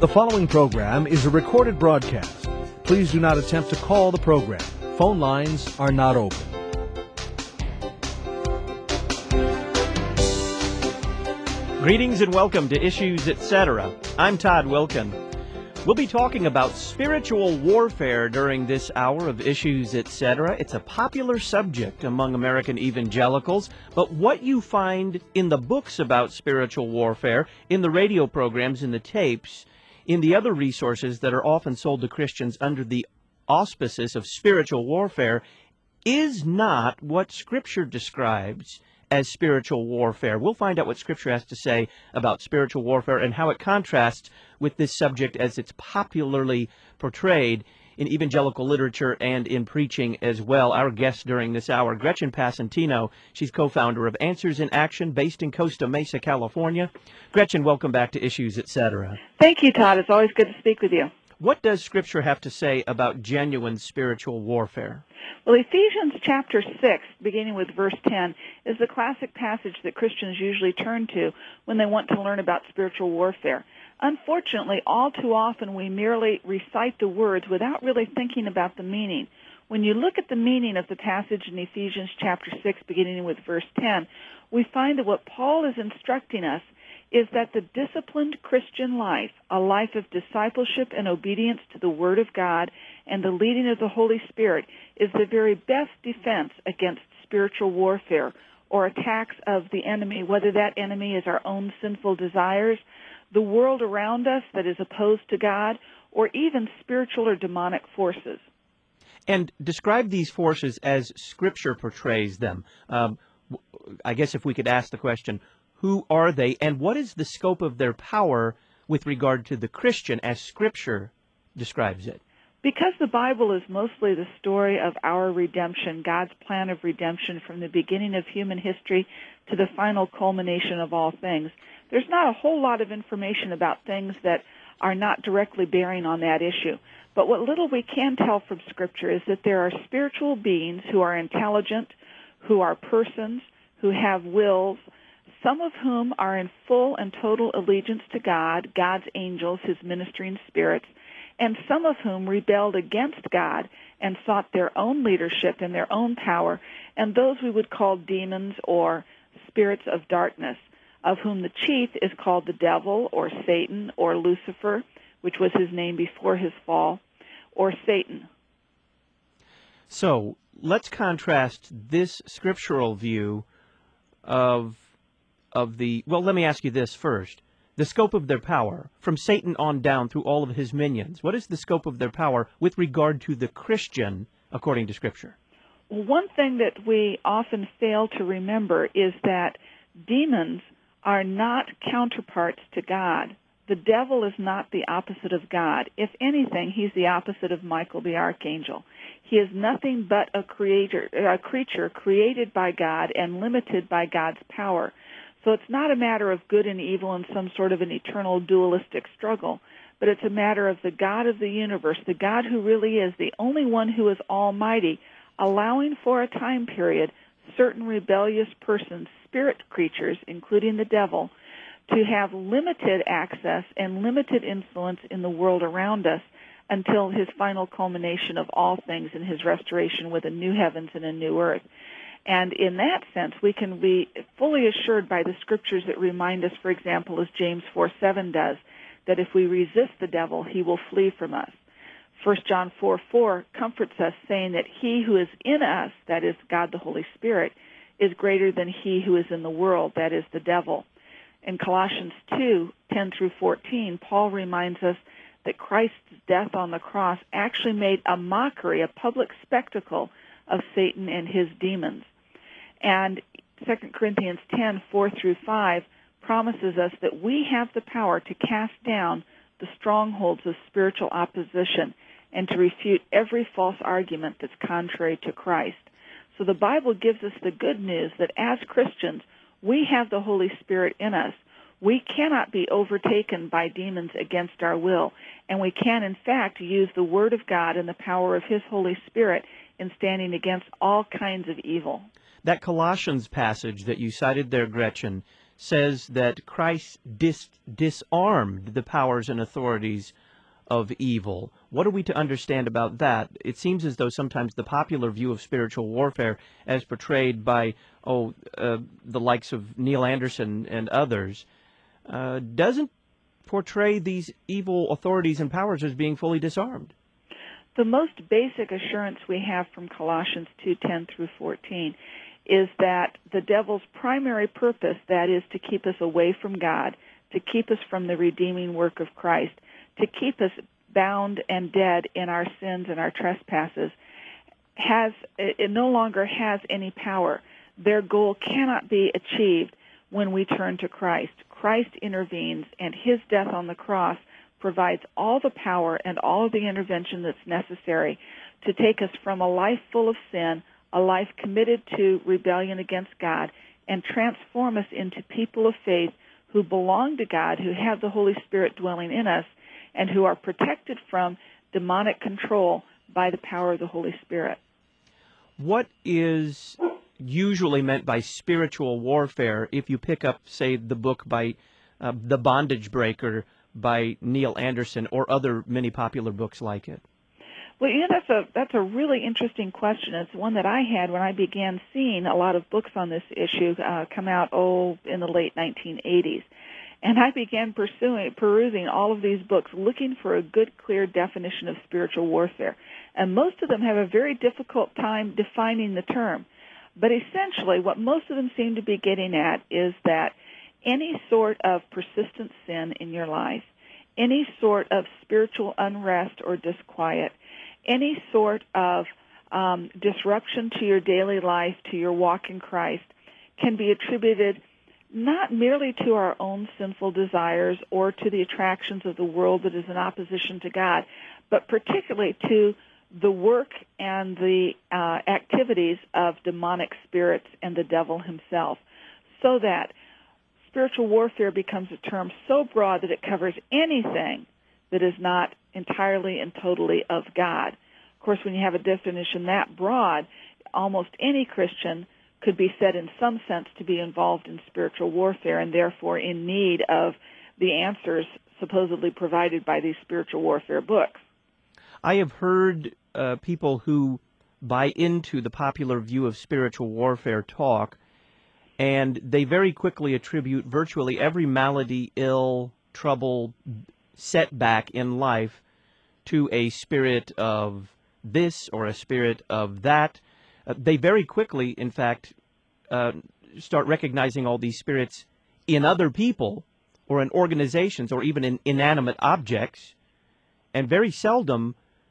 The following program is a recorded broadcast. Please do not attempt to call the program. Phone lines are not open. Greetings and welcome to Issues Etc. I'm Todd Wilkin. We'll be talking about spiritual warfare during this hour of Issues Etc. It's a popular subject among American evangelicals, but what you find in the books about spiritual warfare, in the radio programs, in the tapes, in the other resources that are often sold to Christians under the auspices of spiritual warfare, is not what Scripture describes as spiritual warfare. We'll find out what Scripture has to say about spiritual warfare and how it contrasts with this subject as it's popularly portrayed in evangelical literature and in preaching as well. Our guest during this hour, Gretchen Passantino. She's co-founder of Answers in Action, based in Costa Mesa, California. Gretchen, welcome back to Issues Etc. Thank you, Todd. It's always good to speak with you. What does Scripture have to say about genuine spiritual warfare? Well, Ephesians chapter 6, beginning with verse 10, is the classic passage that Christians usually turn to when they want to learn about spiritual warfare. Unfortunately, all too often we merely recite the words without really thinking about the meaning. When you look at the meaning of the passage in Ephesians chapter 6, beginning with verse 10, we find that what Paul is instructing us is that the disciplined Christian life, a life of discipleship and obedience to the Word of God and the leading of the Holy Spirit, is the very best defense against spiritual warfare or attacks of the enemy, whether that enemy is our own sinful desires, the world around us that is opposed to God, or even spiritual or demonic forces. And describe these forces as Scripture portrays them. I guess if we could ask the question, who are they, and what is the scope of their power with regard to the Christian as Scripture describes it? Because the Bible is mostly the story of our redemption, God's plan of redemption from the beginning of human history to the final culmination of all things, there's not a whole lot of information about things that are not directly bearing on that issue. But what little we can tell from Scripture is that there are spiritual beings who are intelligent, who are persons, who have wills, some of whom are in full and total allegiance to God, God's angels, His ministering spirits, and some of whom rebelled against God and sought their own leadership and their own power, and those we would call demons or spirits of darkness, of whom the chief is called the devil or Satan or Lucifer, which was his name before his fall, or Satan. So let's contrast this scriptural view of the, well, let me ask you this first. The scope of their power, from Satan on down through all of his minions, what is the scope of their power with regard to the Christian, according to Scripture? Well, one thing that we often fail to remember is that demons are not counterparts to God. The devil is not the opposite of God. If anything, he's the opposite of Michael the archangel. He is nothing but a creature created by God and limited by God's power. So it's not a matter of good and evil in some sort of an eternal dualistic struggle, but it's a matter of the God of the universe, the God who really is the only one who is almighty, allowing for a time period certain rebellious persons, spirit creatures, including the devil, to have limited access and limited influence in the world around us until his final culmination of all things in his restoration with a new heavens and a new earth. And in that sense, we can be fully assured by the Scriptures that remind us, for example, as James 4:7 does, that if we resist the devil, he will flee from us. 1 John 4:4 comforts us, saying that he who is in us, that is God the Holy Spirit, is greater than he who is in the world, that is the devil. In Colossians 2:10 through 14, Paul reminds us that Christ's death on the cross actually made a mockery, a public spectacle of Satan and his demons. And 2 Corinthians 10:4 through 5 promises us that we have the power to cast down the strongholds of spiritual opposition and to refute every false argument that's contrary to Christ. So the Bible gives us the good news that as Christians, we have the Holy Spirit in us. We cannot be overtaken by demons against our will, and we can, in fact, use the Word of God and the power of His Holy Spirit in standing against all kinds of evil. That Colossians passage that you cited there, Gretchen, says that Christ disarmed the powers and authorities of evil. What are we to understand about that? It seems as though sometimes the popular view of spiritual warfare, as portrayed by the likes of Neil Anderson and others, doesn't portray these evil authorities and powers as being fully disarmed. The most basic assurance we have from Colossians 2:10 through 14 is that the devil's primary purpose, that is to keep us away from God, to keep us from the redeeming work of Christ, to keep us bound and dead in our sins and our trespasses, it no longer has any power. Their goal cannot be achieved when we turn to Christ. Christ intervenes, and his death on the cross provides all the power and all of the intervention that's necessary to take us from a life full of sin, a life committed to rebellion against God, and transform us into people of faith who belong to God, who have the Holy Spirit dwelling in us, and who are protected from demonic control by the power of the Holy Spirit. What is usually meant by spiritual warfare if you pick up, say, the book by The Bondage Breaker by Neil Anderson or other many popular books like it? Well, that's a really interesting question. It's one that I had when I began seeing a lot of books on this issue come out, in the late 1980s. And I began perusing all of these books, looking for a good, clear definition of spiritual warfare. And most of them have a very difficult time defining the term. But essentially, what most of them seem to be getting at is that any sort of persistent sin in your life, any sort of spiritual unrest or disquiet, any sort of disruption to your daily life, to your walk in Christ, can be attributed not merely to our own sinful desires or to the attractions of the world that is in opposition to God, but particularly to the work and the activities of demonic spirits and the devil himself, so that spiritual warfare becomes a term so broad that it covers anything that is not entirely and totally of God. Of course, when you have a definition that broad, almost any Christian could be said in some sense to be involved in spiritual warfare and therefore in need of the answers supposedly provided by these spiritual warfare books. I have heard people who buy into the popular view of spiritual warfare talk, and they very quickly attribute virtually every malady, ill, trouble, setback in life to a spirit of this or a spirit of that. They very quickly, in fact, start recognizing all these spirits in other people or in organizations or even in inanimate objects, and very seldom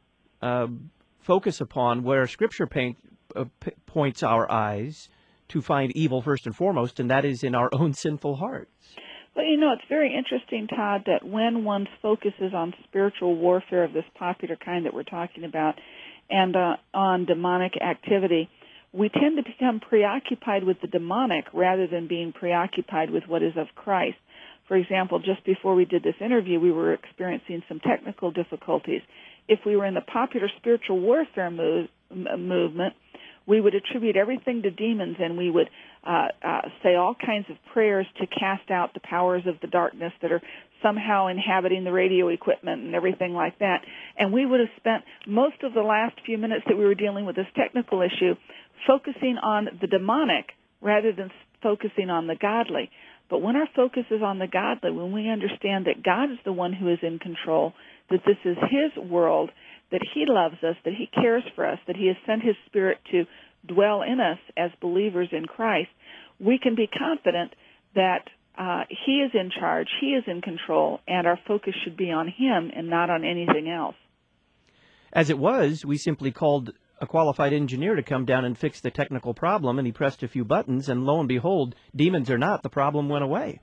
focus upon where Scripture points our eyes to find evil first and foremost, and that is in our own sinful hearts. Well, it's very interesting, Todd, that when one's focus is on spiritual warfare of this popular kind that we're talking about and on demonic activity, we tend to become preoccupied with the demonic rather than being preoccupied with what is of Christ. For example, just before we did this interview, we were experiencing some technical difficulties. If we were in the popular spiritual warfare movement, we would attribute everything to demons, and we would say all kinds of prayers to cast out the powers of the darkness that are somehow inhabiting the radio equipment and everything like that. And we would have spent most of the last few minutes that we were dealing with this technical issue focusing on the demonic rather than focusing on the godly. But when our focus is on the godly, when we understand that God is the one who is in control, that this is his world, that he loves us, that he cares for us, that he has sent his Spirit to dwell in us as believers in Christ, we can be confident that he is in charge, he is in control, and our focus should be on him and not on anything else. As it was, we simply called a qualified engineer to come down and fix the technical problem, and he pressed a few buttons, and lo and behold, demons or not, the problem went away.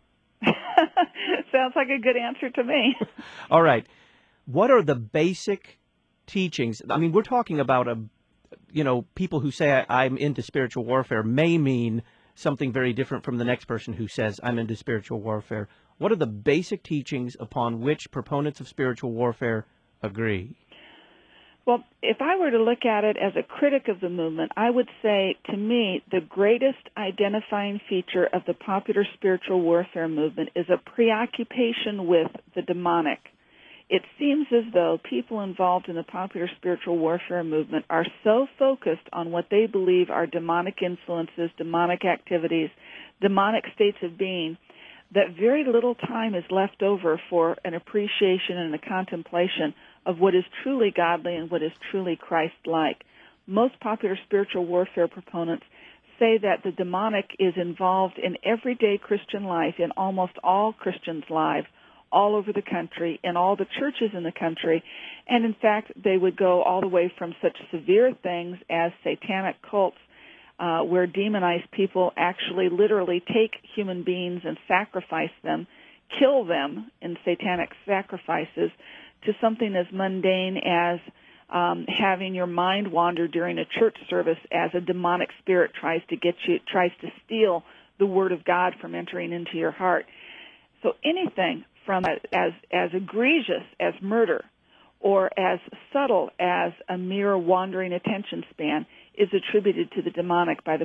Sounds like a good answer to me. All right. What are the basic teachings? I mean, we're talking about people who say I'm into spiritual warfare may mean something very different from the next person who says I'm into spiritual warfare. What are the basic teachings upon which proponents of spiritual warfare agree? Well, if I were to look at it as a critic of the movement, I would say, to me, the greatest identifying feature of the popular spiritual warfare movement is a preoccupation with the demonic. It seems as though people involved in the popular spiritual warfare movement are so focused on what they believe are demonic influences, demonic activities, demonic states of being, that very little time is left over for an appreciation and a contemplation of what is truly godly and what is truly Christ-like. Most popular spiritual warfare proponents say that the demonic is involved in everyday Christian life, in almost all Christians' lives, all over the country, in all the churches in the country, and in fact they would go all the way from such severe things as satanic cults, where demonized people actually literally take human beings and sacrifice them, kill them in satanic sacrifices, to something as mundane as having your mind wander during a church service as a demonic spirit tries to steal the Word of God from entering into your heart. So anything from as egregious as murder or as subtle as a mere wandering attention span is attributed to the demonic by the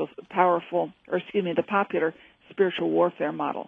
popular spiritual warfare model.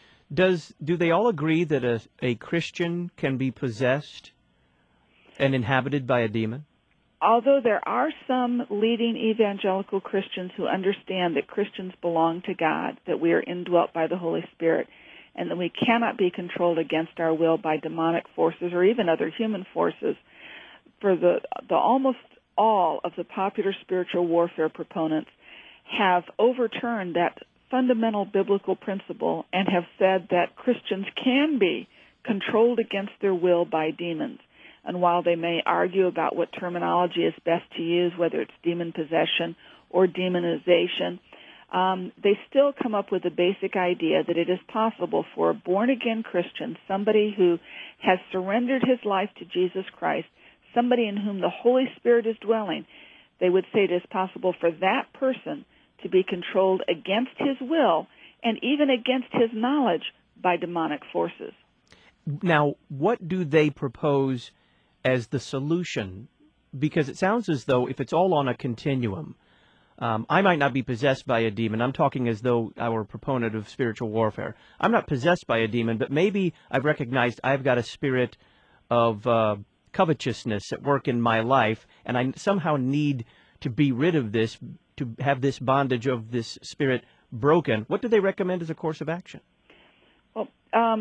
Do they all agree that a Christian can be possessed and inhabited by a demon? Although there are some leading evangelical Christians who understand that Christians belong to God, that we are indwelt by the Holy Spirit, and that we cannot be controlled against our will by demonic forces or even other human forces, for the almost all of the popular spiritual warfare proponents have overturned that fundamental biblical principle and have said that Christians can be controlled against their will by demons. And while they may argue about what terminology is best to use, whether it's demon possession or demonization, they still come up with the basic idea that it is possible for a born-again Christian, somebody who has surrendered his life to Jesus Christ, somebody in whom the Holy Spirit is dwelling, they would say it is possible for that person to be controlled against his will and even against his knowledge by demonic forces. Now, what do they propose as the solution? Because it sounds as though if it's all on a continuum, I might not be possessed by a demon. I'm talking as though I were a proponent of spiritual warfare. I'm not possessed by a demon, but maybe I've recognized I've got a spirit of covetousness at work in my life, and I somehow need to be rid of this, to have this bondage of this spirit broken. What do they recommend as a course of action? Well,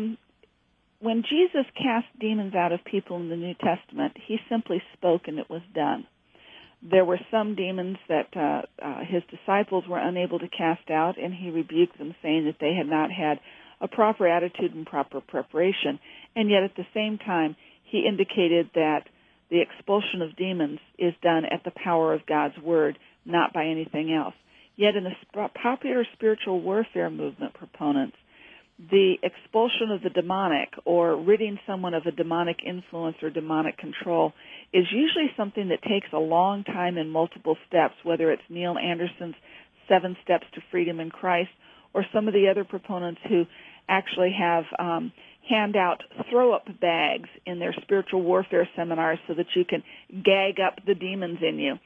when Jesus cast demons out of people in the New Testament, he simply spoke and it was done. There were some demons that his disciples were unable to cast out, and he rebuked them, saying that they had not had a proper attitude and proper preparation. And yet at the same time, he indicated that the expulsion of demons is done at the power of God's Word, not by anything else. Yet in the popular spiritual warfare movement proponents, the expulsion of the demonic or ridding someone of a demonic influence or demonic control is usually something that takes a long time in multiple steps, whether it's Neil Anderson's 7 Steps to Freedom in Christ or some of the other proponents who actually have hand out throw-up bags in their spiritual warfare seminars so that you can gag up the demons in you.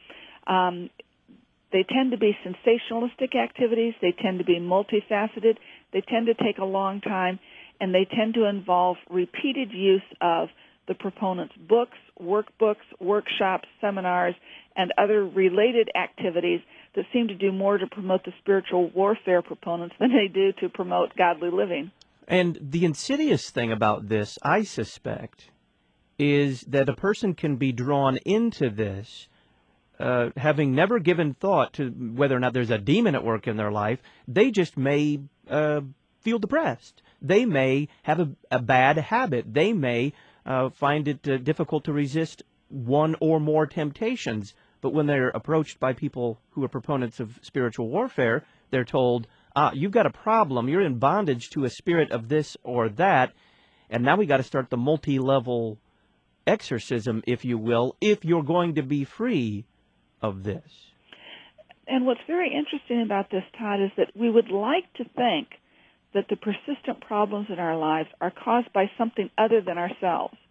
They tend to be sensationalistic activities. They tend to be multifaceted. They tend to take a long time, and they tend to involve repeated use of the proponent's books, workbooks, workshops, seminars, and other related activities that seem to do more to promote the spiritual warfare proponents than they do to promote godly living. And the insidious thing about this, I suspect, is that a person can be drawn into this having never given thought to whether or not there's a demon at work in their life. They just may feel depressed. They may have a bad habit. They may find it difficult to resist one or more temptations. But when they're approached by people who are proponents of spiritual warfare, they're told, you've got a problem. You're in bondage to a spirit of this or that. And now we got to start the multi-level exorcism, if you will, if you're going to be free of this. And what's very interesting about this, Todd, is that we would like to think that the persistent problems in our lives are caused by something other than ourselves.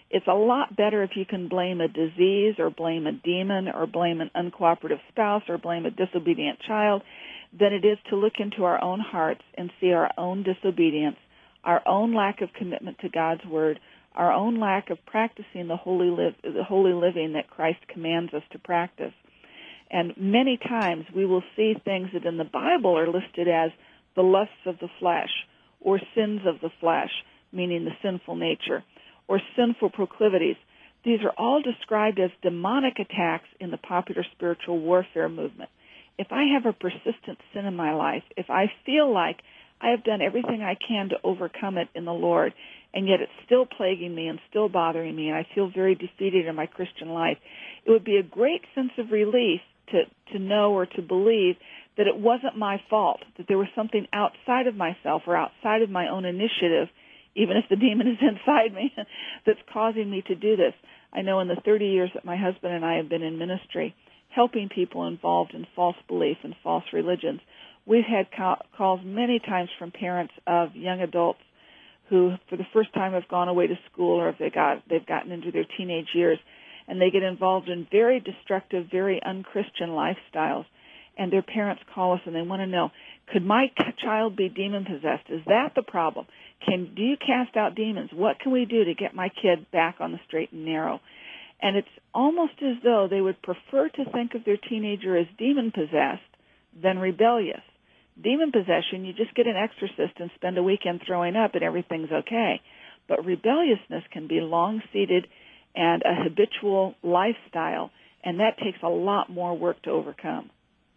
It's a lot better if you can blame a disease or blame a demon or blame an uncooperative spouse or blame a disobedient child than it is to look into our own hearts and see our own disobedience, our own lack of commitment to God's Word, our own lack of practicing the holy living that Christ commands us to practice. And many times we will see things that in the Bible are listed as the lusts of the flesh or sins of the flesh, meaning the sinful nature, or sinful proclivities. These are all described as demonic attacks in the popular spiritual warfare movement. If I have a persistent sin in my life, if I feel like I have done everything I can to overcome it in the Lord, and yet it's still plaguing me and still bothering me, and I feel very defeated in my Christian life, it would be a great sense of relief to know or to believe that it wasn't my fault, that there was something outside of myself or outside of my own initiative, even if the demon is inside me, that's causing me to do this. I know in the 30 years that my husband and I have been in ministry, helping people involved in false belief and false religions, we've had calls many times from parents of young adults who for the first time have gone away to school, or if they've gotten into their teenage years, and they get involved in very destructive, very unchristian lifestyles. And their parents call us and they want to know, could my child be demon-possessed? Is that the problem? Do you cast out demons? What can we do to get my kid back on the straight and narrow? And it's almost as though they would prefer to think of their teenager as demon-possessed than rebellious. Demon possession, you just get an exorcist and spend a weekend throwing up and everything's okay. But rebelliousness can be long-seated and a habitual lifestyle, and that takes a lot more work to overcome.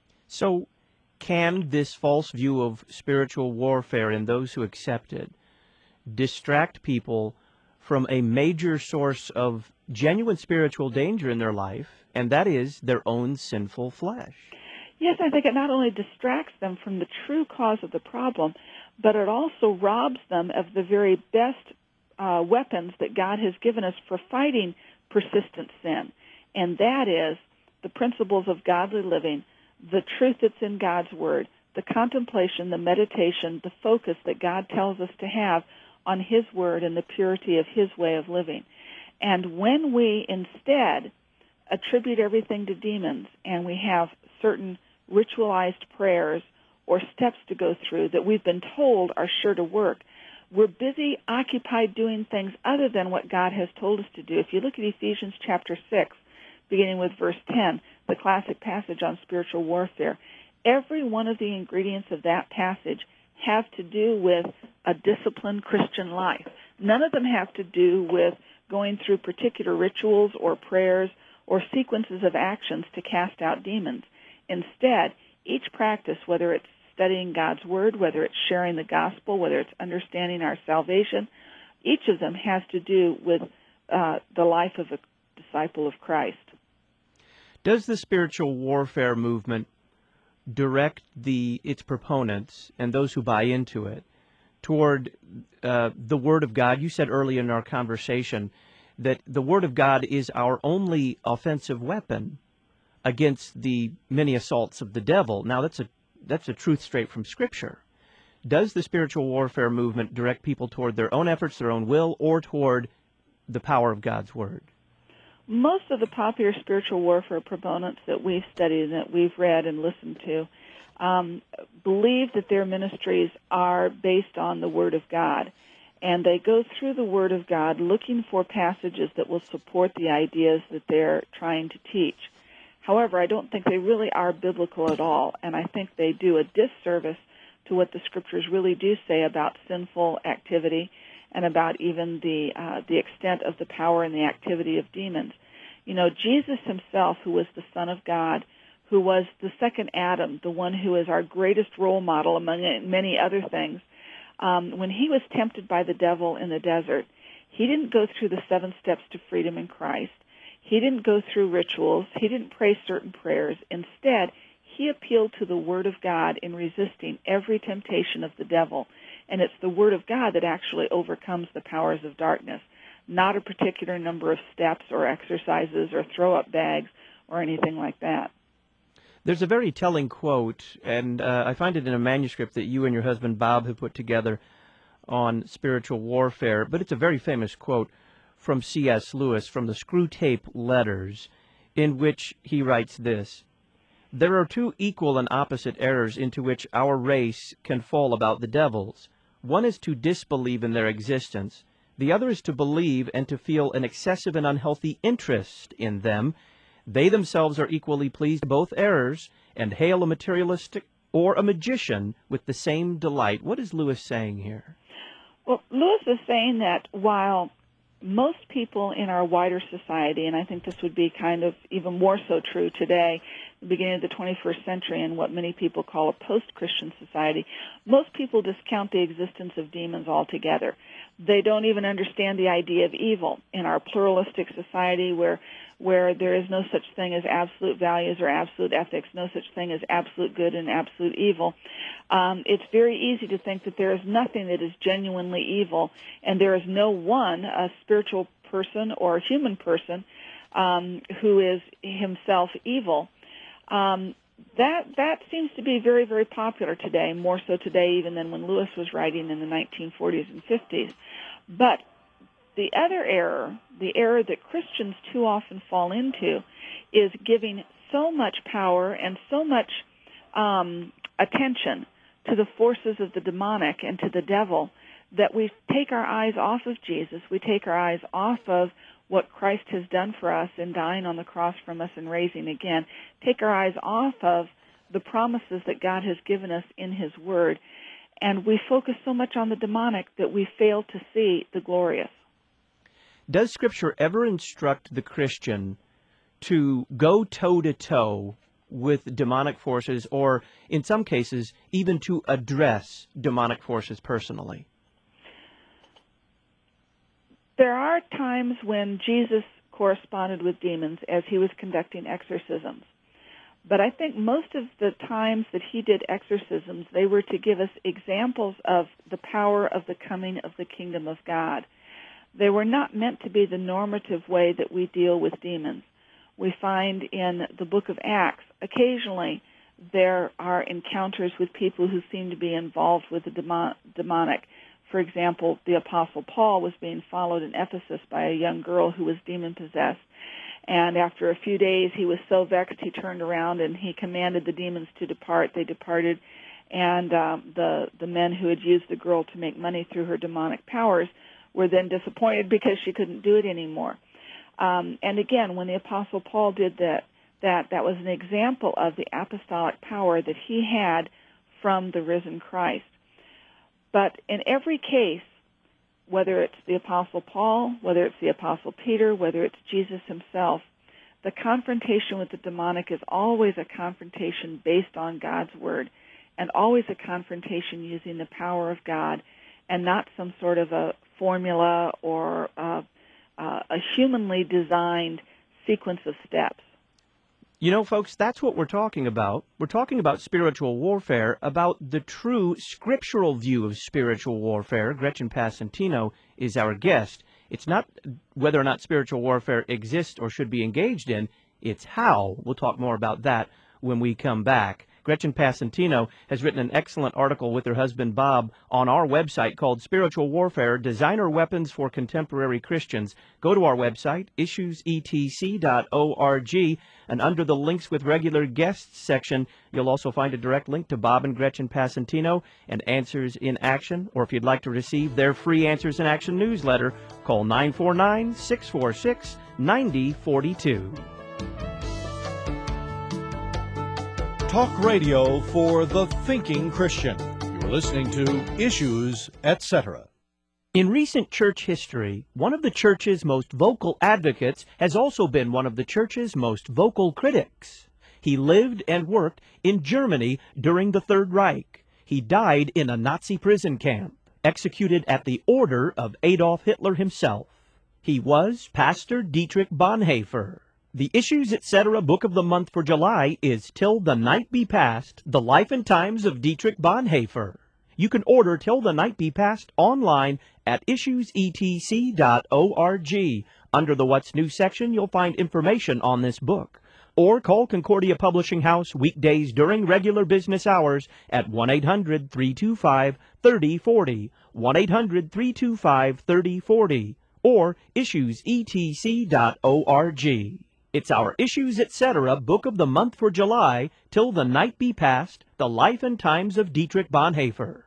So can this false view of spiritual warfare and those who accept it distract people from a major source of genuine spiritual danger in their life, and that is their own sinful flesh? Yes, I think it not only distracts them from the true cause of the problem, but it also robs them of the very best weapons that God has given us for fighting persistent sin, and that is the principles of godly living, the truth that's in God's Word, the contemplation, the meditation, the focus that God tells us to have on His Word and the purity of His way of living. And when we instead attribute everything to demons and we have certain ritualized prayers or steps to go through that we've been told are sure to work, we're busy, occupied doing things other than what God has told us to do. If you look at Ephesians chapter 6, beginning with verse 10, the classic passage on spiritual warfare, every one of the ingredients of that passage have to do with a disciplined Christian life. None of them have to do with going through particular rituals or prayers or sequences of actions to cast out demons. Instead, each practice, whether it's studying God's Word, whether it's sharing the gospel, whether it's understanding our salvation, each of them has to do with the life of a disciple of Christ. Does the spiritual warfare movement direct its proponents and those who buy into it toward the Word of God? You said early in our conversation that the Word of God is our only offensive weapon against the many assaults of the devil. Now, that's a truth straight from Scripture. Does the spiritual warfare movement direct people toward their own efforts, their own will, or toward the power of God's Word? Most of the popular spiritual warfare proponents that we've studied and that we've read and listened to believe that their ministries are based on the Word of God. And they go through the Word of God looking for passages that will support the ideas that they're trying to teach. However, I don't think they really are biblical at all, and I think they do a disservice to what the Scriptures really do say about sinful activity and about even the extent of the power and the activity of demons. You know, Jesus himself, who was the Son of God, who was the second Adam, the one who is our greatest role model among many other things, when he was tempted by the devil in the desert, he didn't go through the 7 steps to freedom in Christ. He didn't go through rituals. He didn't pray certain prayers. Instead, he appealed to the Word of God in resisting every temptation of the devil. And it's the Word of God that actually overcomes the powers of darkness, not a particular number of steps or exercises or throw-up bags or anything like that. There's a very telling quote, and I find it in a manuscript that you and your husband Bob have put together on spiritual warfare, but it's a very famous quote. from C.S. Lewis from the Screwtape Letters, in which he writes this: "There are two equal and opposite errors into which our race can fall about the devils. One is to disbelieve in their existence. The other is to believe and to feel an excessive and unhealthy interest in them. They themselves are equally pleased with both errors, and hail a materialistic or a magician with the same delight." What is Lewis saying here? Well, Lewis is saying that while most people in our wider society, and I think this would be kind of even more so true today, the beginning of the 21st century in what many people call a post-Christian society, most people discount the existence of demons altogether. They don't even understand the idea of evil. In our pluralistic society where there is no such thing as absolute values or absolute ethics, no such thing as absolute good and absolute evil, it's very easy to think that there is nothing that is genuinely evil, and there is no one, a spiritual person or a human person, who is himself evil. That seems to be very, very popular today, more so today even than when Lewis was writing in the 1940s and 50s. But the other error, the error that Christians too often fall into, is giving so much power and so much attention to the forces of the demonic and to the devil that we take our eyes off of Jesus. We take our eyes off of what Christ has done for us in dying on the cross from us and raising again. Take our eyes off of the promises that God has given us in His Word. And we focus so much on the demonic that we fail to see the glorious. Does Scripture ever instruct the Christian to go toe-to-toe with demonic forces, or in some cases, even to address demonic forces personally? There are times when Jesus corresponded with demons as He was conducting exorcisms. But I think most of the times that He did exorcisms, they were to give us examples of the power of the coming of the kingdom of God. They were not meant to be the normative way that we deal with demons. We find in the book of Acts, occasionally there are encounters with people who seem to be involved with the demonic. For example, the Apostle Paul was being followed in Ephesus by a young girl who was demon-possessed. And after a few days, he was so vexed, he turned around and he commanded the demons to depart. They departed, and the men who had used the girl to make money through her demonic powers were then disappointed because she couldn't do it anymore. And again, when the Apostle Paul did that was an example of the apostolic power that he had from the risen Christ. But in every case, whether it's the Apostle Paul, whether it's the Apostle Peter, whether it's Jesus himself, the confrontation with the demonic is always a confrontation based on God's Word, and always a confrontation using the power of God, and not some sort of a formula or a humanly designed sequence of steps. You know, folks, that's what we're talking about. We're talking about spiritual warfare, about the true scriptural view of spiritual warfare. Gretchen Passantino is our guest. It's not whether or not spiritual warfare exists or should be engaged in, it's how. We'll talk more about that when we come back. Gretchen Passantino has written an excellent article with her husband Bob on our website called Spiritual Warfare, Designer Weapons for Contemporary Christians. Go to our website, issuesetc.org, and under the Links with Regular Guests section, you'll also find a direct link to Bob and Gretchen Passantino and Answers in Action. Or if you'd like to receive their free Answers in Action newsletter, call 949-646-9042. Talk radio for the thinking Christian. You're listening to Issues, Etc. In recent church history, one of the church's most vocal advocates has also been one of the church's most vocal critics. He lived and worked in Germany during the Third Reich. He died in a Nazi prison camp, executed at the order of Adolf Hitler himself. He was Pastor Dietrich Bonhoeffer. The Issues Etc. Book of the Month for July is Till the Night Be Past, The Life and Times of Dietrich Bonhoeffer. You can order Till the Night Be Past online at issuesetc.org. Under the What's New section, you'll find information on this book. Or call Concordia Publishing House weekdays during regular business hours at 1-800-325-3040, 1-800-325-3040. or issuesetc.org. It's our Issues Etc. Book of the Month for July, Till the Night Be Past, The Life and Times of Dietrich Bonhoeffer.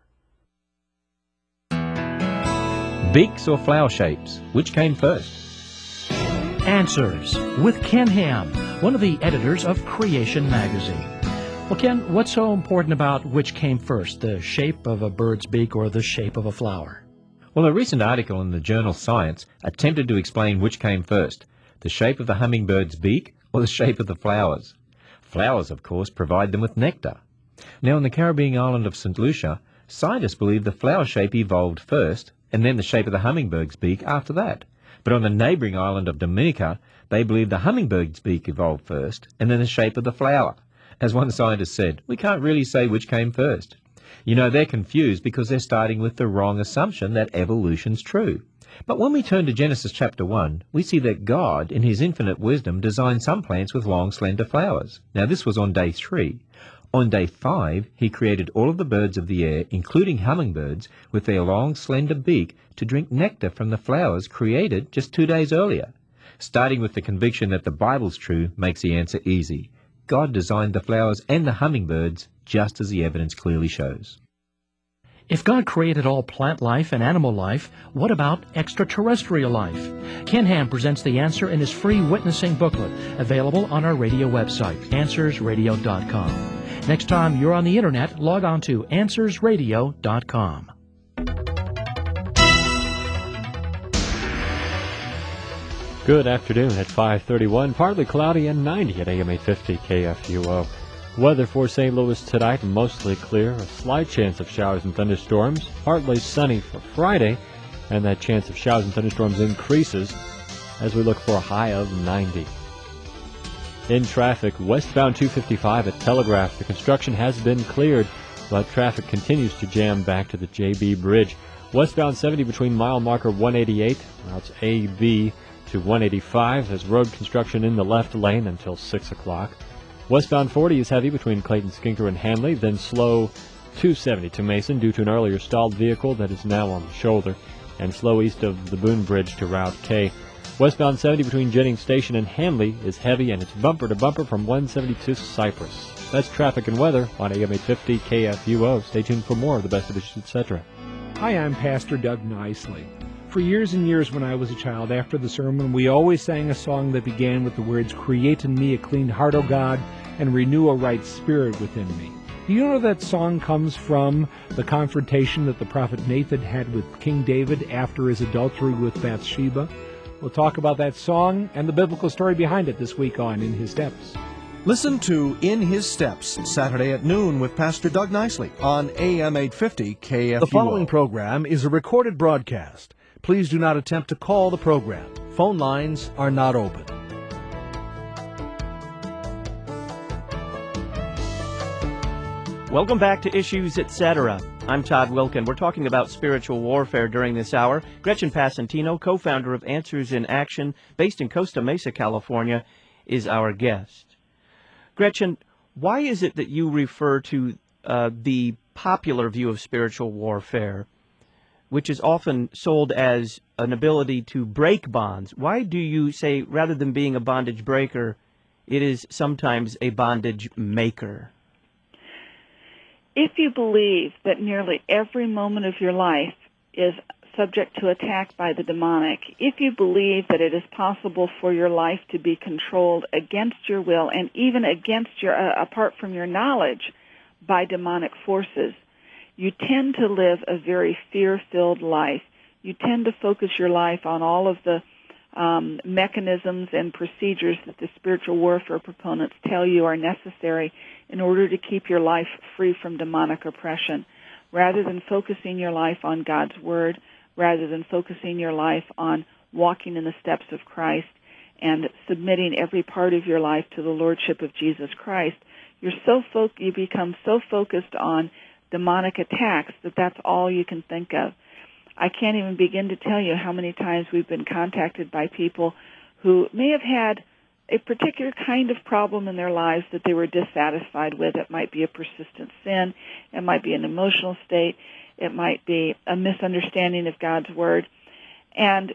Beaks or flower shapes? Which came first? Answers with Ken Ham, one of the editors of Creation Magazine. Well, Ken, what's so important about which came first, the shape of a bird's beak or the shape of a flower? Well, a recent article in the journal Science attempted to explain which came first, the shape of the hummingbird's beak or the shape of the flowers. Flowers, of course, provide them with nectar. Now, in the Caribbean island of St. Lucia, scientists believe the flower shape evolved first, and then the shape of the hummingbird's beak after that. But on the neighbouring island of Dominica, they believe the hummingbird's beak evolved first, and then the shape of the flower. As one scientist said, we can't really say which came first. You know, they're confused because they're starting with the wrong assumption that evolution's true. But when we turn to Genesis chapter 1, we see that God, in his infinite wisdom, designed some plants with long, slender flowers. Now, this was on day 3. On day 5, he created all of the birds of the air, including hummingbirds, with their long, slender beak to drink nectar from the flowers created just 2 days earlier. Starting with the conviction that the Bible's true makes the answer easy. God designed the flowers and the hummingbirds just as the evidence clearly shows. If God created all plant life and animal life, what about extraterrestrial life? Ken Ham presents the answer in his free witnessing booklet, available on our radio website, AnswersRadio.com. Next time you're on the Internet, log on to AnswersRadio.com. Good afternoon at 5:31, partly cloudy and 90 at AM 850 KFUO. Weather for St. Louis tonight, mostly clear, a slight chance of showers and thunderstorms, partly sunny for Friday, and that chance of showers and thunderstorms increases as we look for a high of 90. In traffic, westbound 255 at Telegraph, the construction has been cleared, but traffic continues to jam back to the JB Bridge. Westbound 70 between mile marker 188, routes A, B, to 185, there's road construction in the left lane until 6 o'clock. Westbound 40 is heavy between Clayton, Skinker, and Hanley, then slow 270 to Mason due to an earlier stalled vehicle that is now on the shoulder, and slow east of the Boone Bridge to Route K. Westbound 70 between Jennings Station and Hanley is heavy, and it's bumper to bumper from 172 Cypress. That's traffic and weather on AM 850 KFUO. Stay tuned for more of the best of Issues, etc. Hi, I'm Pastor Doug Nicely. For years and years when I was a child, after the sermon, we always sang a song that began with the words, "Create in me a clean heart, O God, and renew a right spirit within me." Do you know that song comes from the confrontation that the prophet Nathan had with King David after his adultery with Bathsheba? We'll talk about that song and the biblical story behind it this week on In His Steps. Listen to In His Steps, Saturday at noon with Pastor Doug Nicely on AM 850 KFUO. The following program is a recorded broadcast. Please do not attempt to call the program. Phone lines are not open. Welcome back to Issues Etc. I'm Todd Wilkin. We're talking about spiritual warfare during this hour. Gretchen Passantino, co-founder of Answers in Action, based in Costa Mesa, California, is our guest. Gretchen, why is it that you refer to the popular view of spiritual warfare, which is often sold as an ability to break bonds? Why do you say, rather than being a bondage breaker, it is sometimes a bondage maker? If you believe that nearly every moment of your life is subject to attack by the demonic, if you believe that it is possible for your life to be controlled against your will and even against your, apart from your knowledge, by demonic forces, you tend to live a very fear-filled life. You tend to focus your life on all of the mechanisms and procedures that the spiritual warfare proponents tell you are necessary in order to keep your life free from demonic oppression, rather than focusing your life on God's Word, rather than focusing your life on walking in the steps of Christ and submitting every part of your life to the Lordship of Jesus Christ. You become so focused on demonic attacks that that's all you can think of. I can't even begin to tell you how many times we've been contacted by people who may have had a particular kind of problem in their lives that they were dissatisfied with. It might be a persistent sin. It might be an emotional state. It might be a misunderstanding of God's Word. And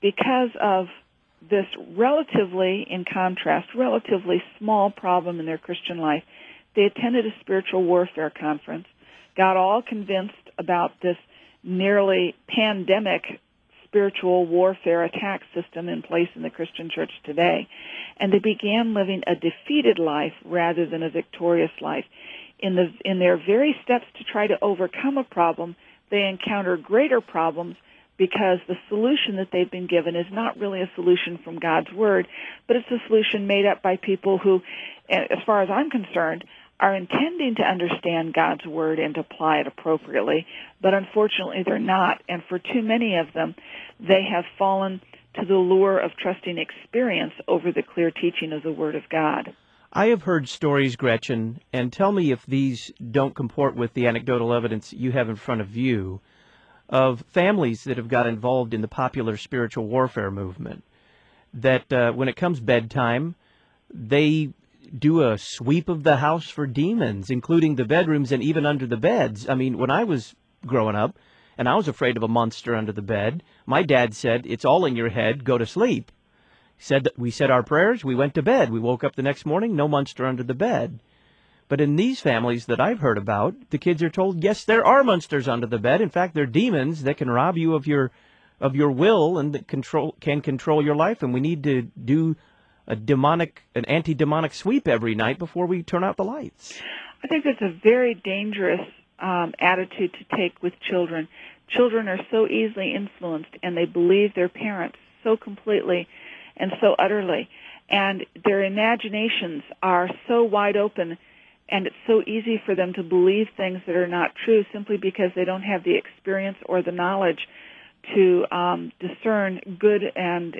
because of this relatively, in contrast, relatively small problem in their Christian life, they attended a spiritual warfare conference, got all convinced about this nearly pandemic spiritual warfare attack system in place in the Christian church today, and they began living a defeated life rather than a victorious life. In their very steps to try to overcome a problem, they encounter greater problems because the solution that they've been given is not really a solution from God's Word, but it's a solution made up by people who, as far as I'm concerned, are intending to understand God's Word and to apply it appropriately, but unfortunately they're not. And for too many of them, they have fallen to the lure of trusting experience over the clear teaching of the Word of God. I have heard stories, Gretchen, and tell me if these don't comport with the anecdotal evidence you have in front of you, of families that have got involved in the popular spiritual warfare movement, that when it comes bedtime, they do a sweep of the house for demons, including the bedrooms and even under the beds. I mean, when I was growing up and I was afraid of a monster under the bed, my dad said, "It's all in your head, go to sleep." We said our prayers, we went to bed. We woke up the next morning, no monster under the bed. But in these families that I've heard about, the kids are told, yes, there are monsters under the bed. In fact, they're demons that can rob you of your will and that can control your life, and we need to do an anti-demonic sweep every night before we turn out the lights. I think that's a very dangerous attitude to take with children. Children are so easily influenced, and they believe their parents so completely and so utterly, and their imaginations are so wide open, and it's so easy for them to believe things that are not true simply because they don't have the experience or the knowledge to discern good and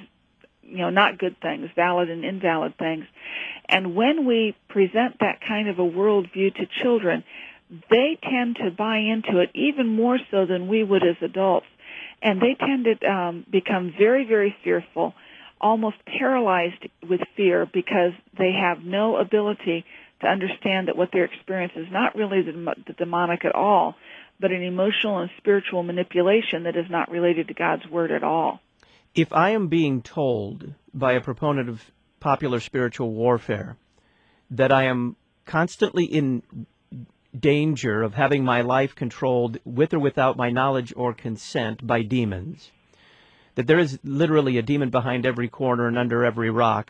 not good things, valid and invalid things. And when we present that kind of a worldview to children, they tend to buy into it even more so than we would as adults. And they tend to become very, very fearful, almost paralyzed with fear, because they have no ability to understand that what they're experiencing is not really the demonic at all, but an emotional and spiritual manipulation that is not related to God's Word at all. If I am being told by a proponent of popular spiritual warfare that I am constantly in danger of having my life controlled with or without my knowledge or consent by demons, that there is literally a demon behind every corner and under every rock,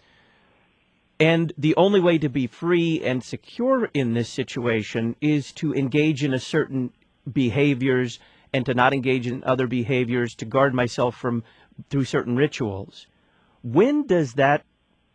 and the only way to be free and secure in this situation is to engage in a certain behaviors and to not engage in other behaviors, to guard myself through certain rituals. When does that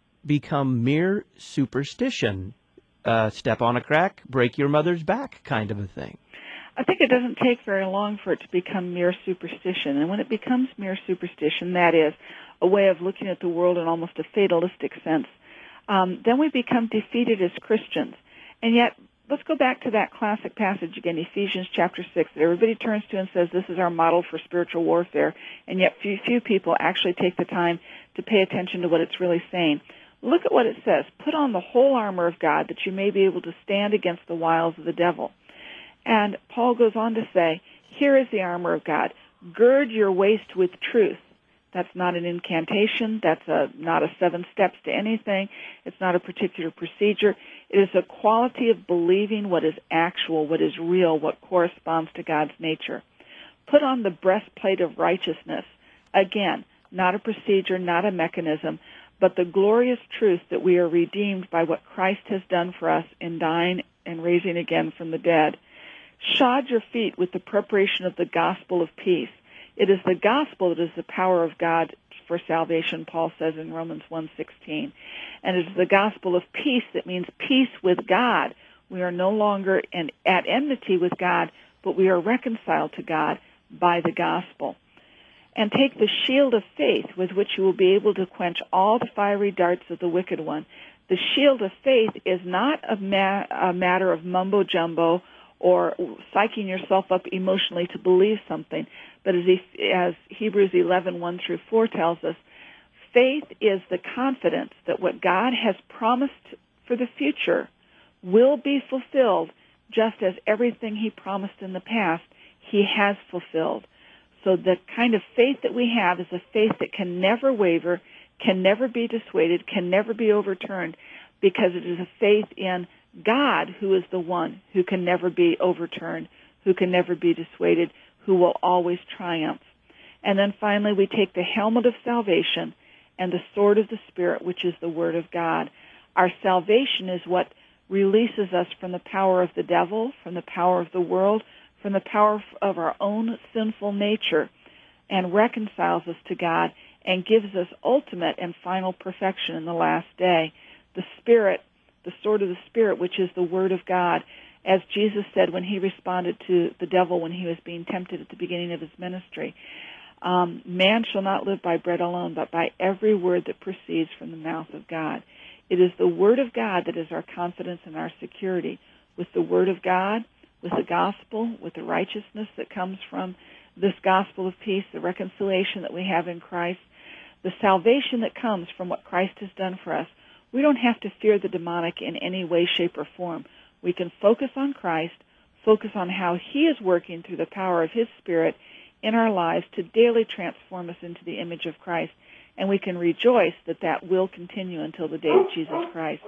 become mere superstition? Step on a crack, break your mother's back kind of a thing. I think it doesn't take very long for it to become mere superstition. And when it becomes mere superstition, that is a way of looking at the world in almost a fatalistic sense, then we become defeated as Christians. And yet, let's go back to that classic passage again, Ephesians chapter 6, that everybody turns to and says this is our model for spiritual warfare, and yet few people actually take the time to pay attention to what it's really saying. Look at what it says. Put on the whole armor of God that you may be able to stand against the wiles of the devil. And Paul goes on to say, here is the armor of God. Gird your waist with truth. That's not an incantation. That's not a 7 steps to anything. It's not a particular procedure. It is a quality of believing what is actual, what is real, what corresponds to God's nature. Put on the breastplate of righteousness. Again, not a procedure, not a mechanism, but the glorious truth that we are redeemed by what Christ has done for us in dying and raising again from the dead. Shod your feet with the preparation of the gospel of peace. It is the gospel that is the power of God for salvation, Paul says in Romans 1:16. And it is the gospel of peace that means peace with God. We are no longer at enmity with God, but we are reconciled to God by the gospel. And take the shield of faith with which you will be able to quench all the fiery darts of the wicked one. The shield of faith is not a matter of mumbo-jumbo or psyching yourself up emotionally to believe something. But as Hebrews 11:1-4 tells us, faith is the confidence that what God has promised for the future will be fulfilled, just as everything he promised in the past he has fulfilled. So the kind of faith that we have is a faith that can never waver, can never be dissuaded, can never be overturned, because it is a faith in God, who is the one who can never be overturned, who can never be dissuaded, who will always triumph. And then finally, we take the helmet of salvation and the sword of the Spirit, which is the Word of God. Our salvation is what releases us from the power of the devil, from the power of the world, from the power of our own sinful nature, and reconciles us to God and gives us ultimate and final perfection in the last day. The Spirit, the sword of the Spirit, which is the Word of God, as Jesus said when he responded to the devil when he was being tempted at the beginning of his ministry, man shall not live by bread alone, but by every word that proceeds from the mouth of God. It is the Word of God that is our confidence and our security. With the Word of God, with the gospel, with the righteousness that comes from this gospel of peace, the reconciliation that we have in Christ, the salvation that comes from what Christ has done for us, we don't have to fear the demonic in any way, shape, or form. We can focus on Christ, focus on how he is working through the power of his Spirit in our lives to daily transform us into the image of Christ, and we can rejoice that that will continue until the day of Jesus Christ.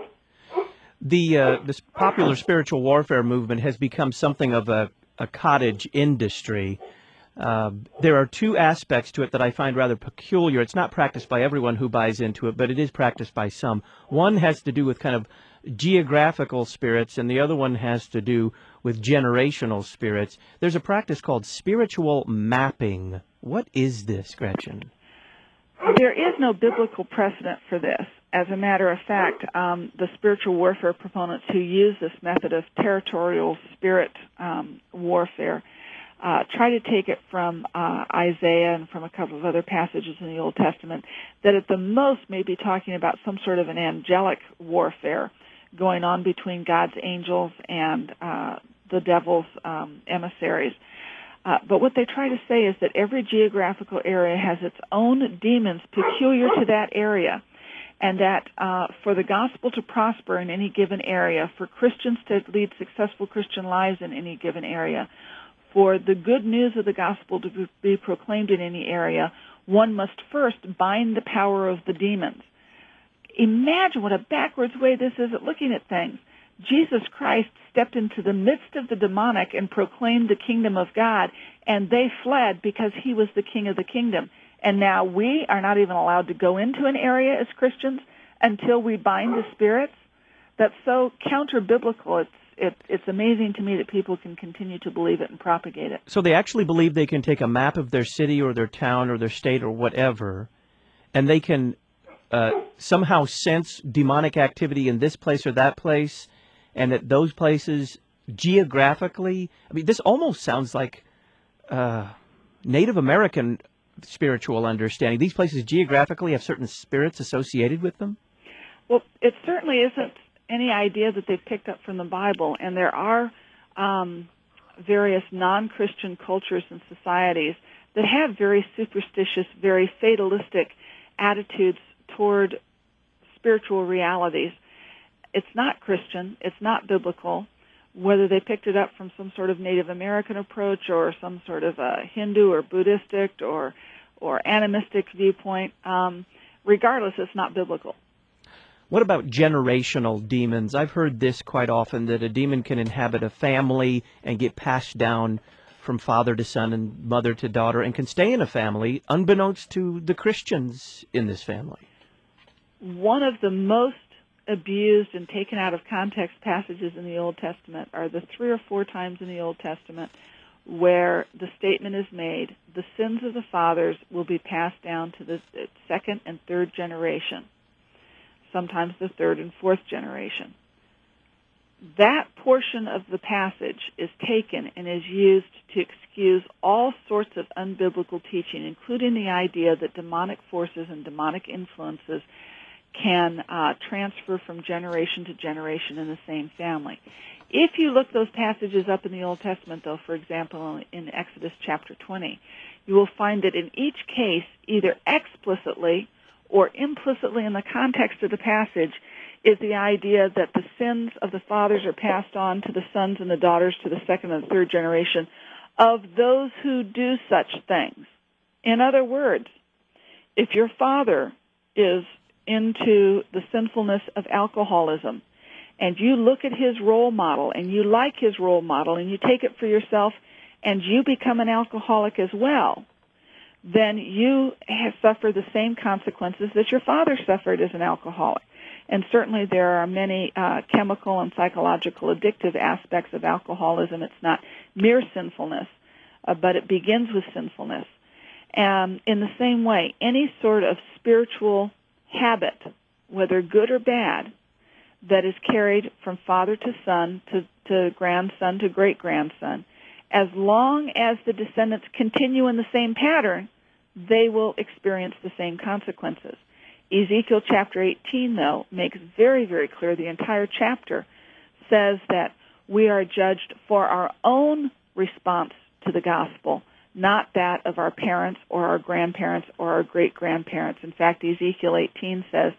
This popular spiritual warfare movement has become something of a cottage industry. There are two aspects to it that I find rather peculiar. It's not practiced by everyone who buys into it, but it is practiced by some. One has to do with kind of geographical spirits, and the other one has to do with generational spirits. There's a practice called spiritual mapping. What is this, Gretchen? There is no biblical precedent for this. As a matter of fact, the spiritual warfare proponents who use this method of territorial spirit warfare try to take it from Isaiah and from a couple of other passages in the Old Testament that at the most may be talking about some sort of an angelic warfare going on between God's angels and the devil's emissaries. But what they try to say is that every geographical area has its own demons peculiar to that area, and that for the gospel to prosper in any given area, for Christians to lead successful Christian lives in any given area, for the good news of the gospel to be proclaimed in any area, one must first bind the power of the demons. Imagine what a backwards way this is at looking at things. Jesus Christ stepped into the midst of the demonic and proclaimed the kingdom of God, and they fled because he was the king of the kingdom. And now we are not even allowed to go into an area as Christians until we bind the spirits. That's so counter-biblical. It's amazing to me that people can continue to believe it and propagate it. So they actually believe they can take a map of their city or their town or their state or whatever, and they can somehow sense demonic activity in this place or that place, and that those places geographically, I mean, this almost sounds like Native American spiritual understanding. These places geographically have certain spirits associated with them? Well, it certainly isn't any idea that they've picked up from the Bible, and there are various non-Christian cultures and societies that have very superstitious, very fatalistic attitudes toward spiritual realities. It's not Christian, it's not biblical, whether they picked it up from some sort of Native American approach or some sort of a Hindu or Buddhistic or animistic viewpoint. Regardless, it's not biblical. What about generational demons? I've heard this quite often, that a demon can inhabit a family and get passed down from father to son and mother to daughter, and can stay in a family unbeknownst to the Christians in this family. One of the most abused and taken out of context passages in the Old Testament are the 3 or 4 times in the Old Testament where the statement is made, the sins of the fathers will be passed down to the second and third generation, sometimes the third and fourth generation. That portion of the passage is taken and is used to excuse all sorts of unbiblical teaching, including the idea that demonic forces and demonic influences can transfer from generation to generation in the same family. If you look those passages up in the Old Testament, though, for example, in Exodus chapter 20, you will find that in each case, either explicitly or implicitly in the context of the passage, is the idea that the sins of the fathers are passed on to the sons and the daughters to the second and third generation of those who do such things. In other words, if your father is into the sinfulness of alcoholism, and you look at his role model, and you like his role model, and you take it for yourself, and you become an alcoholic as well, then you suffer the same consequences that your father suffered as an alcoholic. And certainly there are many chemical and psychological addictive aspects of alcoholism. It's not mere sinfulness, but it begins with sinfulness. And in the same way, any sort of spiritual habit, whether good or bad, that is carried from father to son to grandson to great-grandson, as long as the descendants continue in the same pattern, they will experience the same consequences. Ezekiel chapter 18, though, makes very, very clear, the entire chapter says that we are judged for our own response to the gospel, not that of our parents or our grandparents or our great-grandparents. In fact, Ezekiel 18 says,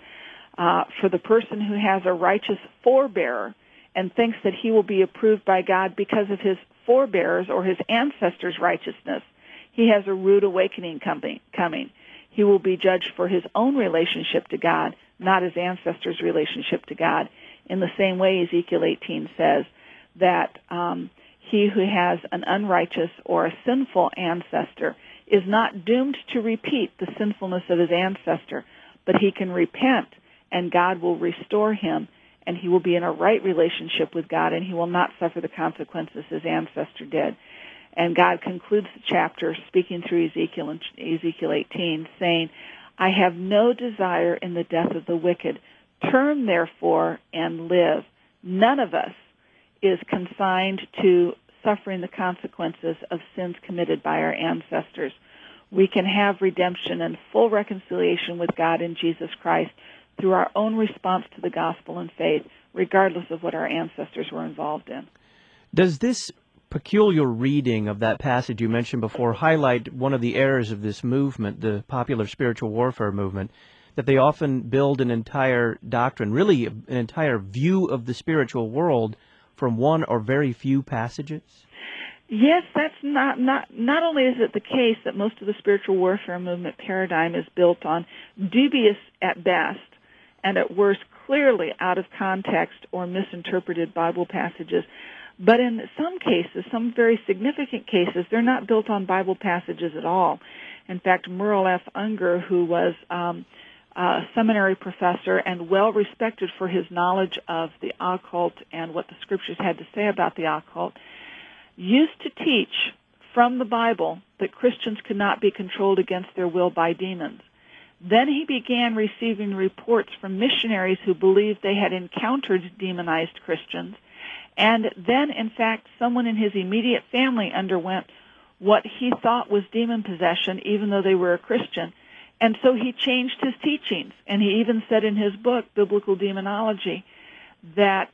for the person who has a righteous forebearer and thinks that he will be approved by God because of his forebears or his ancestors' righteousness, he has a rude awakening coming. He will be judged for his own relationship to God, not his ancestors' relationship to God. In the same way, Ezekiel 18 says that he who has an unrighteous or a sinful ancestor is not doomed to repeat the sinfulness of his ancestor, but he can repent, and God will restore him, and he will be in a right relationship with God, and he will not suffer the consequences his ancestor did. And God concludes the chapter, speaking through Ezekiel in Ezekiel 18, saying, I have no desire in the death of the wicked. Turn, therefore, and live. None of us is consigned to suffering the consequences of sins committed by our ancestors. We can have redemption and full reconciliation with God in Jesus Christ through our own response to the gospel and faith, regardless of what our ancestors were involved in. Does this peculiar reading of that passage you mentioned before highlight one of the errors of this movement, the popular spiritual warfare movement, that they often build an entire doctrine, really an entire view of the spiritual world from one or very few passages? Yes, that's not only is it the case that most of the spiritual warfare movement paradigm is built on dubious at best and at worst clearly out of context or misinterpreted Bible passages, but in some cases, some very significant cases, they're not built on Bible passages at all. In fact, Merle F. Unger, who was a seminary professor and well respected for his knowledge of the occult and what the scriptures had to say about the occult, used to teach from the Bible that Christians could not be controlled against their will by demons. Then he began receiving reports from missionaries who believed they had encountered demonized Christians. And then, in fact, someone in his immediate family underwent what he thought was demon possession, even though they were a Christian. And so he changed his teachings. And he even said in his book, Biblical Demonology, that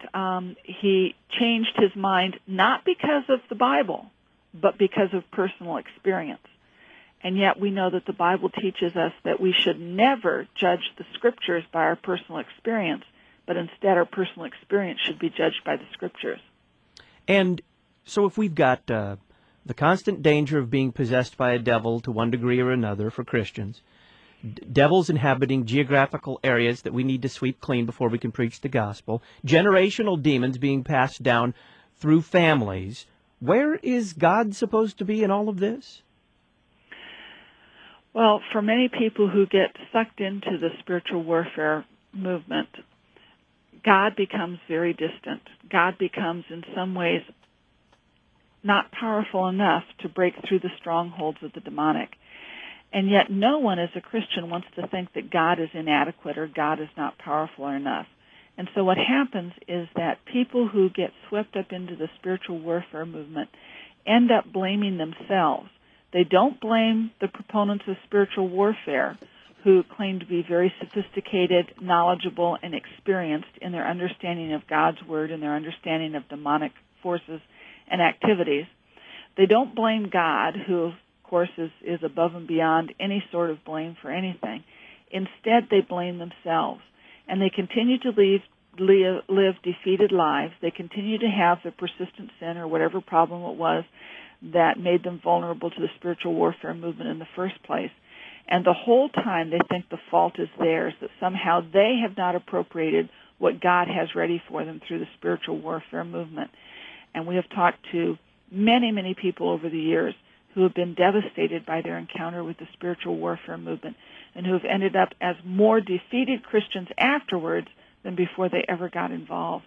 he changed his mind not because of the Bible, but because of personal experience. And yet we know that the Bible teaches us that we should never judge the Scriptures by our personal experience, but instead our personal experience should be judged by the Scriptures. And so if we've got the constant danger of being possessed by a devil to one degree or another for Christians, devils inhabiting geographical areas that we need to sweep clean before we can preach the gospel, generational demons being passed down through families, where is God supposed to be in all of this? Well, for many people who get sucked into the spiritual warfare movement, God becomes very distant. God becomes, in some ways, not powerful enough to break through the strongholds of the demonic. And yet no one as a Christian wants to think that God is inadequate or God is not powerful enough. And so what happens is that people who get swept up into the spiritual warfare movement end up blaming themselves. They don't blame the proponents of spiritual warfare, who claim to be very sophisticated, knowledgeable, and experienced in their understanding of God's Word and their understanding of demonic forces and activities. They don't blame God, who, of course, is above and beyond any sort of blame for anything. Instead, they blame themselves, and they continue to live defeated lives. They continue to have the persistent sin or whatever problem it was that made them vulnerable to the spiritual warfare movement in the first place. And the whole time they think the fault is theirs, that somehow they have not appropriated what God has ready for them through the spiritual warfare movement. And we have talked to many, many people over the years who have been devastated by their encounter with the spiritual warfare movement and who have ended up as more defeated Christians afterwards than before they ever got involved.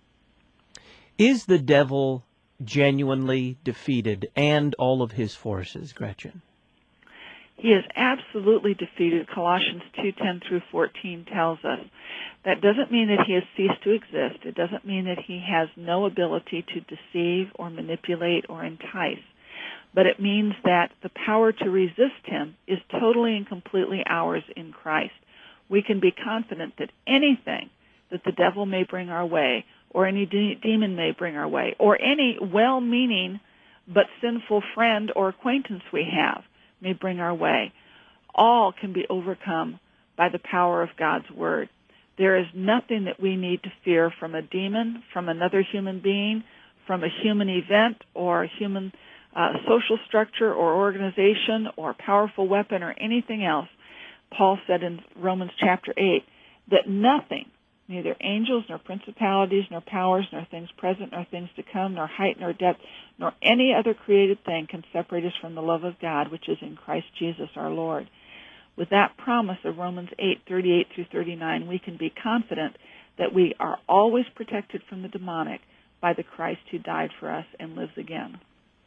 Is the devil genuinely defeated and all of his forces, Gretchen? He is absolutely defeated. Colossians 2:10 through 14 tells us. That doesn't mean that he has ceased to exist. It doesn't mean that he has no ability to deceive or manipulate or entice. But it means that the power to resist him is totally and completely ours in Christ. We can be confident that anything that the devil may bring our way, or any demon may bring our way, or any well-meaning but sinful friend or acquaintance we have may bring our way, all can be overcome by the power of God's Word. There is nothing that we need to fear from a demon, from another human being, from a human event or a human social structure or organization or powerful weapon or anything else. Paul said in Romans chapter 8 that nothing, neither angels nor principalities nor powers nor things present nor things to come nor height nor depth nor any other created thing can separate us from the love of God which is in Christ Jesus our Lord. With that promise of Romans 8:38 through 39, we can be confident that we are always protected from the demonic by the Christ who died for us and lives again.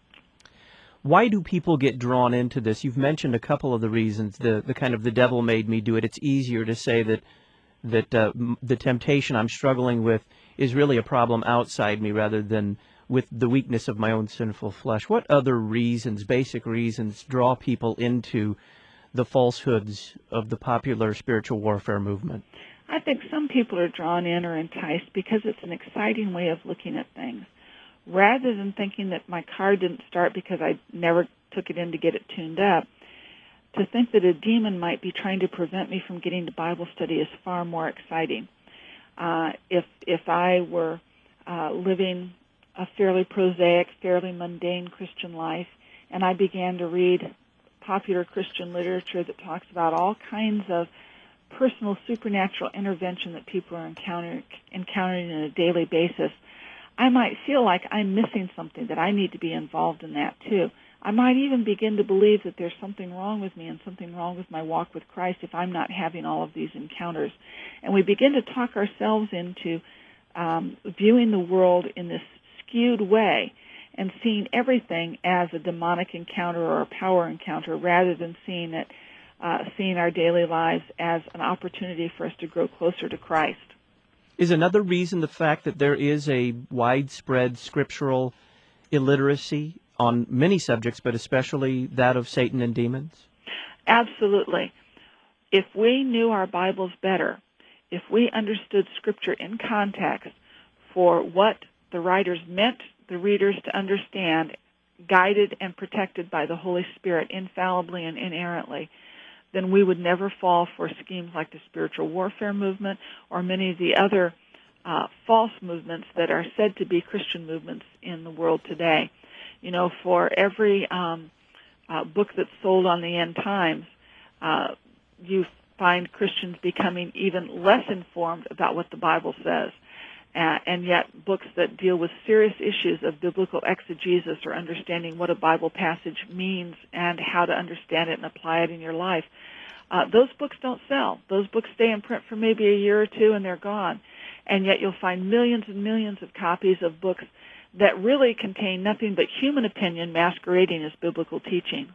Why do people get drawn into this? You've mentioned a couple of the reasons, the kind of the devil made me do it. It's easier to say that the temptation I'm struggling with is really a problem outside me rather than with the weakness of my own sinful flesh. What other reasons, basic reasons, draw people into the falsehoods of the popular spiritual warfare movement? I think some people are drawn in or enticed because it's an exciting way of looking at things. Rather than thinking that my car didn't start because I never took it in to get it tuned up, to think that a demon might be trying to prevent me from getting to Bible study is far more exciting. If I were living a fairly prosaic, fairly mundane Christian life, and I began to read popular Christian literature that talks about all kinds of personal supernatural intervention that people are encountering on a daily basis, I might feel like I'm missing something, that I need to be involved in that too. I might even begin to believe that there's something wrong with me and something wrong with my walk with Christ if I'm not having all of these encounters. And we begin to talk ourselves into viewing the world in this skewed way and seeing everything as a demonic encounter or a power encounter rather than seeing our daily lives as an opportunity for us to grow closer to Christ. Is another reason the fact that there is a widespread scriptural illiteracy on many subjects, but especially that of Satan and demons? Absolutely. If we knew our Bibles better, if we understood Scripture in context for what the writers meant the readers to understand, guided and protected by the Holy Spirit infallibly and inerrantly, then we would never fall for schemes like the spiritual warfare movement or many of the other false movements that are said to be Christian movements in the world today. You know, for every book that's sold on the end times, you find Christians becoming even less informed about what the Bible says. And yet books that deal with serious issues of biblical exegesis or understanding what a Bible passage means and how to understand it and apply it in your life, those books don't sell. Those books stay in print for maybe a year or two and they're gone. And yet you'll find millions and millions of copies of books that really contain nothing but human opinion masquerading as biblical teaching.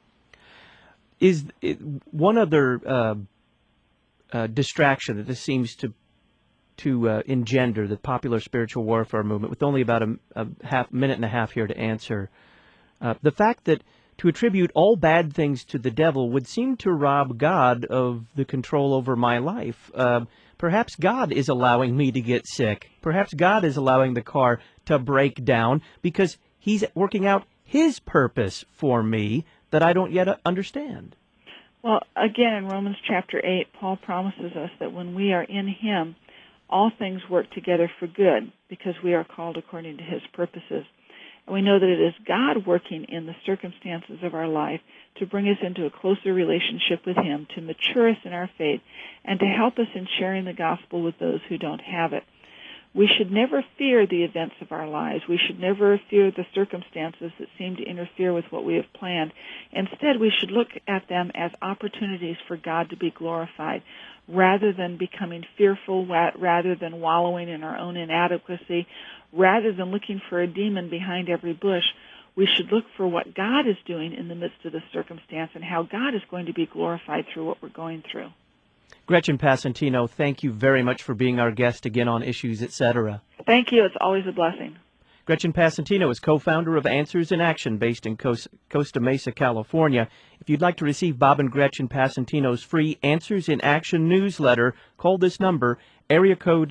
Is one other distraction that this seems to engender the popular spiritual warfare movement, with only about a minute and a half here to answer, the fact that to attribute all bad things to the devil would seem to rob God of the control over my life. Perhaps God is allowing me to get sick. Perhaps God is allowing the car to break down because He's working out His purpose for me that I don't yet understand. Well, again, in Romans chapter 8, Paul promises us that when we are in Him, all things work together for good because we are called according to His purposes. And we know that it is God working in the circumstances of our life to bring us into a closer relationship with Him, to mature us in our faith, and to help us in sharing the gospel with those who don't have it. We should never fear the events of our lives. We should never fear the circumstances that seem to interfere with what we have planned. Instead, we should look at them as opportunities for God to be glorified, rather than becoming fearful, rather than wallowing in our own inadequacy, rather than looking for a demon behind every bush. We should look for what God is doing in the midst of the circumstance and how God is going to be glorified through what we're going through. Gretchen Passantino, thank you very much for being our guest again on Issues, Etc. Thank you. It's always a blessing. Gretchen Passantino is co-founder of Answers in Action based in Costa Mesa, California. If you'd like to receive Bob and Gretchen Passantino's free Answers in Action newsletter, call this number, area code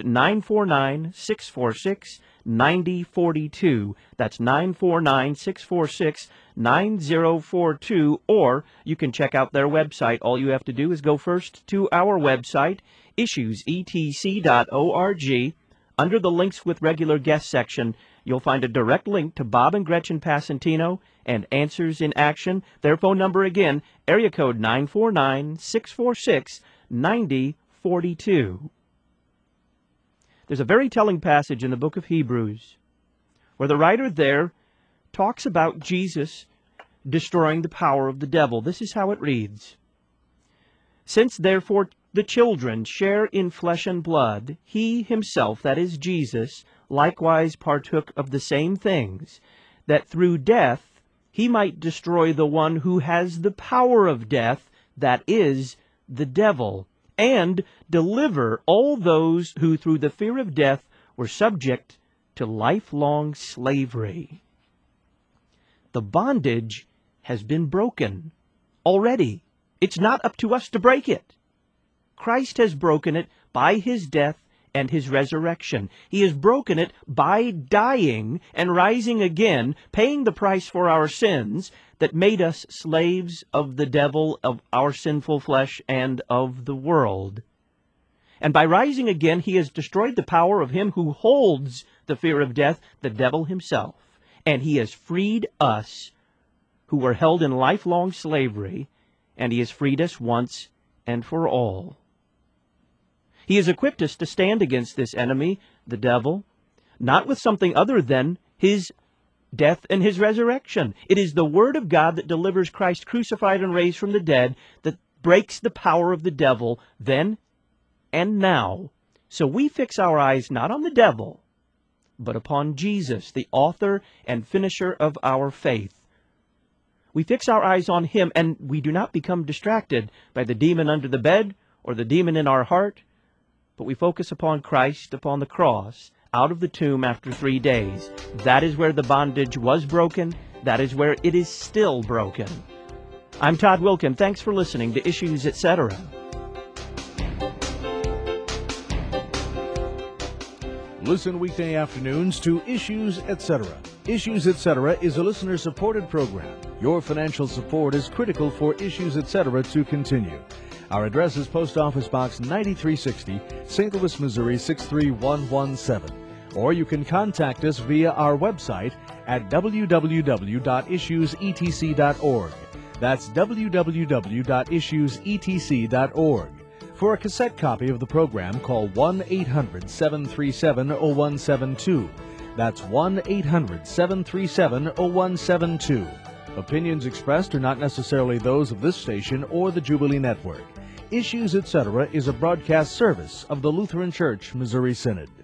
949-646-9042. That's 949-646-9042. Or you can check out their website. All you have to do is go first to our website, issuesetc.org. Under the Links with Regular Guests section, you'll find a direct link to Bob and Gretchen Passantino and Answers in Action. Their phone number again, area code 949-646-9042. There's a very telling passage in the book of Hebrews where the writer there talks about Jesus destroying the power of the devil. This is how it reads. Since therefore the children share in flesh and blood, he himself, that is Jesus, likewise partook of the same things, that through death he might destroy the one who has the power of death, that is, the devil, and deliver all those who through the fear of death were subject to lifelong slavery. The bondage has been broken already. It's not up to us to break it. Christ has broken it by his death and his resurrection. He has broken it by dying and rising again, paying the price for our sins that made us slaves of the devil, of our sinful flesh, and of the world. And by rising again, he has destroyed the power of him who holds the fear of death, the devil himself. And he has freed us who were held in lifelong slavery, and he has freed us once and for all. He has equipped us to stand against this enemy, the devil, not with something other than his death and his resurrection. It is the Word of God that delivers Christ crucified and raised from the dead that breaks the power of the devil then and now. So we fix our eyes not on the devil, but upon Jesus, the author and finisher of our faith. We fix our eyes on him, and we do not become distracted by the demon under the bed or the demon in our heart, but we focus upon Christ, upon the cross, out of the tomb after 3 days. That is where the bondage was broken. That is where it is still broken. I'm Todd Wilkin. Thanks for listening to Issues, Etc. Listen weekday afternoons to Issues, Etc. Issues, Etc. is a listener-supported program. Your financial support is critical for Issues, Etc. to continue. Our address is Post Office Box 9360, St. Louis, Missouri 63117. Or you can contact us via our website at www.issuesetc.org. That's www.issuesetc.org. For a cassette copy of the program, call 1-800-737-0172. That's 1-800-737-0172. Opinions expressed are not necessarily those of this station or the Jubilee Network. Issues, Etc. is a broadcast service of the Lutheran Church Missouri Synod.